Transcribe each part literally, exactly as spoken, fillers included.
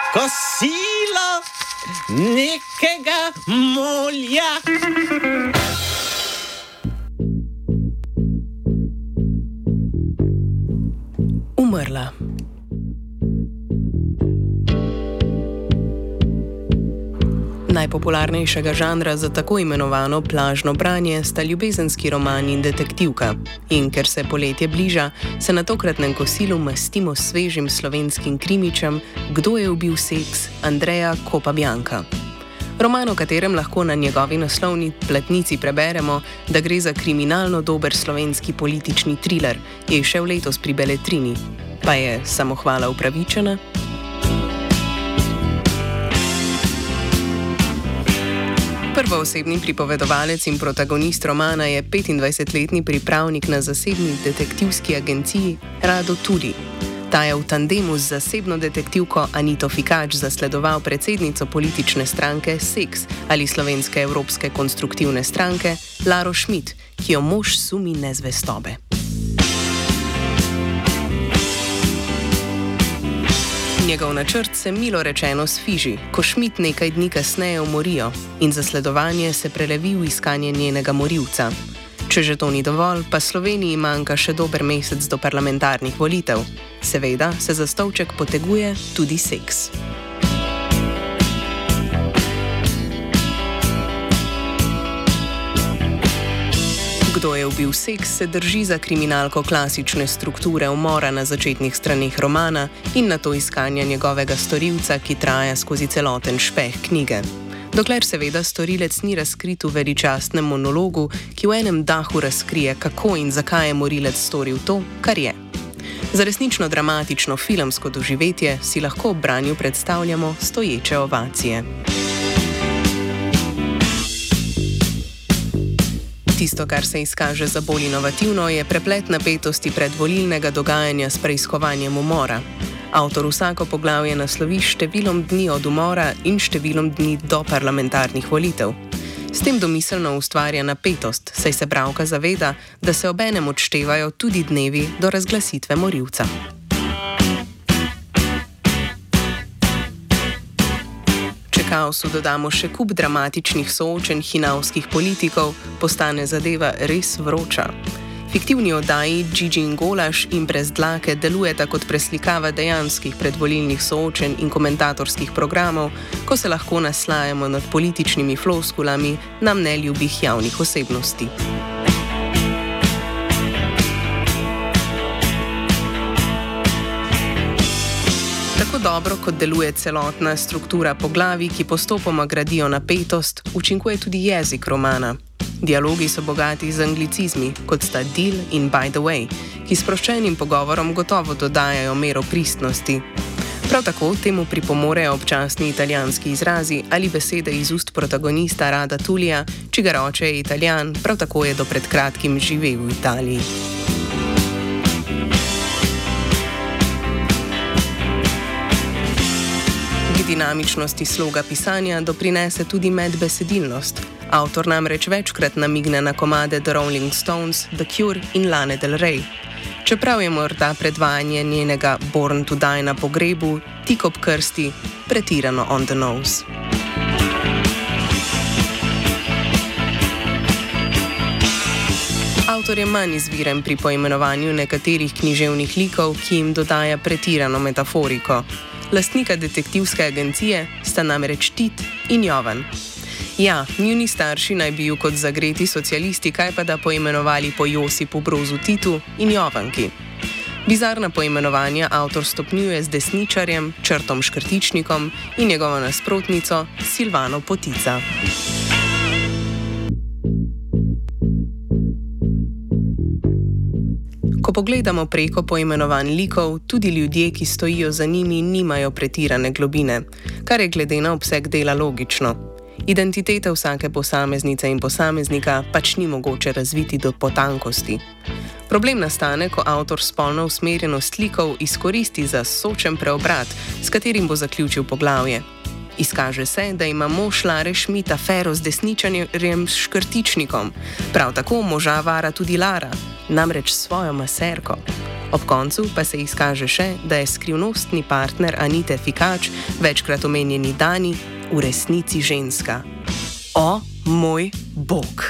kosilo nekega molja. Umrla. Najpopularnejšega žanra za tako imenovano plažno branje sta ljubezenski roman in detektivka. In ker se poletje bliža, se na tokratnem kosilu mastimo s svežim slovenskim krimičem Kdo je ubil seks Andreja Kopabianca. Roman, o katerem lahko na njegovi naslovni platnici preberemo, da gre za kriminalno dober slovenski politični triler, je izšel letos pri Beletrini. Pa je samohvala upravičena? Prvoosebni pripovedovalec in protagonist romana je petindvajsetletni pripravnik na zasebni detektivski agenciji Rado Tudi. Ta je v tandemu z zasebno detektivko Anito Fikač zasledoval predsednico politične stranke Seks ali Slovenske evropske konstruktivne stranke Laro Schmidt, ki jo mož sumi nezvestobe. Njegov načrt se milo rečeno sfiži, ko Schmidt nekaj dni kasneje umorijo in zasledovanje se prelevi v iskanje njenega morilca. Če že to ni dovolj, pa Sloveniji manjka še dober mesec do parlamentarnih volitev. Seveda se za stolček poteguje tudi Seks. Kdo je ubil seks se drži za kriminalko klasične strukture umora na začetnih straneh romana in na to iskanje njegovega storilca, ki traja skozi celoten špeh knjige. Dokler seveda storilec ni razkrit v veličastnem monologu, ki v enem dahu razkrije, kako in zakaj je morilec storil to, kar je. Za resnično dramatično filmsko doživetje si lahko ob branju predstavljamo stoječe ovacije. Tisto, kar se izkaže za bolj inovativno, je preplet napetosti predvolilnega dogajanja s preiskovanjem umora. Avtor vsako poglavje naslovi številom dni od umora in številom dni do parlamentarnih volitev. S tem domiselno ustvarja napetost, saj se bralka zaveda, da se obenem odštevajo tudi dnevi do razglasitve morilca. Če kaosu dodamo še kup dramatičnih soočenj hinavskih politikov, postane zadeva res vroča. Fiktivni oddaji Gigi in Golaž in Brez dlake delujeta kot preslikava dejanskih predvolilnih soočenj in komentatorskih programov, ko se lahko naslajamo nad političnimi floskulami nam neljubih javnih osebnosti. Tako dobro, kot deluje celotna struktura poglavij, ki postopoma gradijo napetost, učinkuje tudi jezik romana. Dialogi so bogati z anglicizmi, kot sta deal in by the way, ki sproščenim pogovorom gotovo dodajajo mero pristnosti. Prav tako temu pripomorejo občasni italijanski izrazi ali besede iz ust protagonista Rada Tulija, čigar oče je Italijan, prav tako je do pred kratkim živel v Italiji. K dinamičnosti sloga pisanja doprinese tudi medbesedilnost. Avtor namreč večkrat namigne na komade The Rolling Stones, The Cure in Lane Del Rey. Čeprav je morda predvajanje njenega Born to Die na pogrebu, tik ob krsti, pretirano on the nose. Avtor je manj izviren pri poimenovanju nekaterih književnih likov, ki jim dodaja pretirano metaforiko. Lastnika detektivske agencije sta namreč Tit in Jovan. Ja, njuni starši naj bi ju kot zagreti socialisti kajpada poimenovali po Josipu Brozu Titu in Jovanki. Bizarna poimenovanja avtor stopnjuje z desničarjem, Črtom Škrtičnikom in njegovo nasprotnico Silvano Potica. Ko pogledamo preko poimenovanj likov, tudi ljudje, ki stojijo za njimi, nimajo pretirane globine, kar je glede na obseg dela logično. Identitete vsake posameznice in posameznika pač ni mogoče razviti do potankosti. Problem nastane, ko avtor spolno usmerjenost likov izkoristi za sočen preobrat, s katerim bo zaključil poglavje. Izkaže se, da ima mož Lare Schmidt afero z desničarjem Škrtičnikom. Prav tako moža vara tudi Lara, namreč svojo maserko. Ob koncu pa se izkaže še, da je skrivnostni partner Anite Fikač, večkrat omenjeni Dani, v resnici ženska. O moj bog!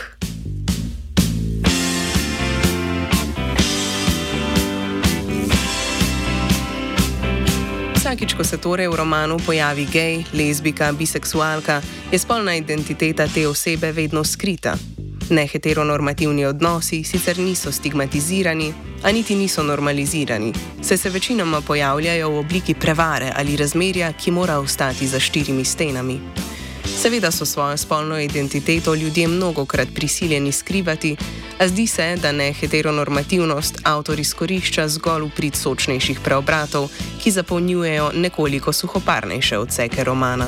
Vsakič, ko se torej v romanu pojavi gej, lezbika, biseksualka, je spolna identiteta te osebe vedno skrita. Neheteronormativni odnosi sicer niso stigmatizirani, a niti niso normalizirani, saj se večinoma pojavljajo v obliki prevare ali razmerja, ki mora ostati za štirimi stenami. Seveda so svojo spolno identiteto ljudje mnogokrat prisiljeni skrivati, a zdi se, da neheteronormativnost avtor izkorišča zgolj v prid sočnejših preobratov, ki zapolnjujejo nekoliko suhoparnejše odseke romana.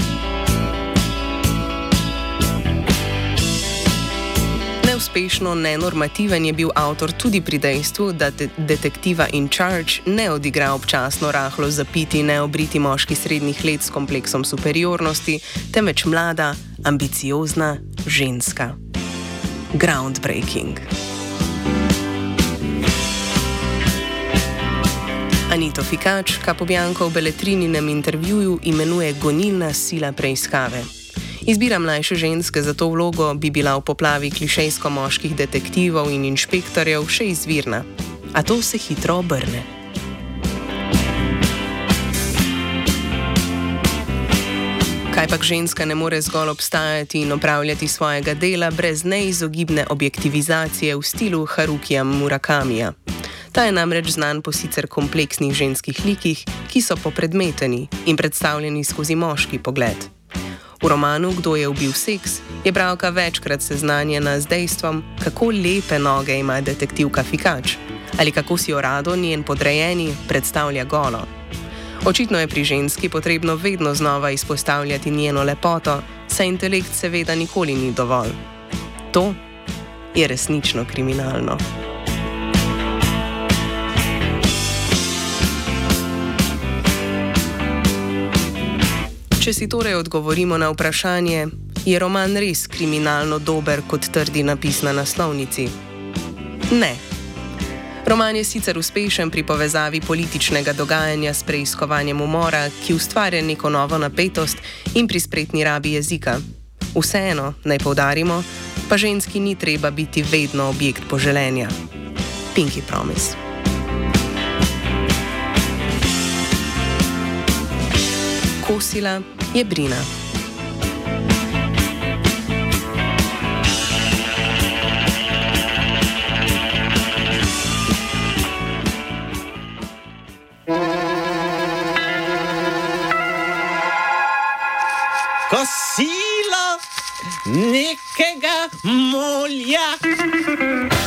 Neuspešno nenormativen je bil avtor tudi pri dejstvu, da de- detektiva in charge ne odigra občasno rahlo zapiti, neobriti moški srednjih let s kompleksom superiornosti, temveč mlada, ambiciozna ženska. Groundbreaking. Anito Fikač Capobbianco v Beletriniinem intervjuju imenuje gonilna sila preiskave. Izbira mlajše ženske za to vlogo bi bila v poplavi klišejsko moških detektivov in inšpektorjev še izvirna. A to se hitro obrne. Kajpak ženska ne more zgolj obstajati in opravljati svojega dela brez neizogibne objektivizacije v stilu Harukija Murakamija. Ta je namreč znan po sicer kompleksnih ženskih likih, ki so popredmeteni in predstavljeni skozi moški pogled. V romanu Kdo je ubil seks je bralka večkrat seznanjena z dejstvom, kako lepe noge ima detektivka Fikač ali kako si jo rado njen podrejeni predstavlja golo. Očitno je pri ženski potrebno vedno znova izpostavljati njeno lepoto, saj intelekt seveda nikoli ni dovolj. To je resnično kriminalno. Če si torej odgovorimo na vprašanje, je roman res kriminalno dober, kot trdi napis na naslovnici? Ne. Roman je sicer uspešen pri povezavi političnega dogajanja s preiskovanjem umora, ki ustvarja neko novo napetost in pri spretni rabi jezika. Vseeno, naj poudarimo, pa ženski ni treba biti vedno objekt poželenja. Pinky Promise. Kosila je Brina. Kosilo nekega molja.